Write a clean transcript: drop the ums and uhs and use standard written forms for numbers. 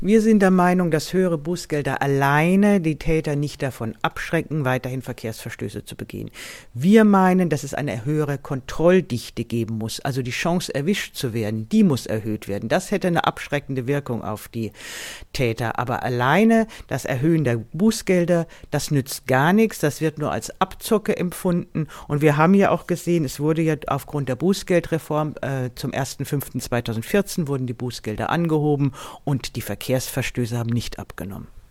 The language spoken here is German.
Wir sind der Meinung, dass höhere Bußgelder alleine die Täter nicht davon abschrecken, weiterhin Verkehrsverstöße zu begehen. Wir meinen, dass es eine höhere Kontrolldichte geben muss. Also die Chance, erwischt zu werden, die muss erhöht werden. Das hätte eine abschreckende Wirkung auf die Täter. Aber alleine das Erhöhen der Bußgelder, das nützt gar nichts. Das wird nur als Abzocke empfunden. Und wir haben ja auch gesehen, es wurde ja aufgrund der Bußgeldreform zum 1.5.2014 wurden die Bußgelder angehoben und die Verkehrsverstöße haben nicht abgenommen.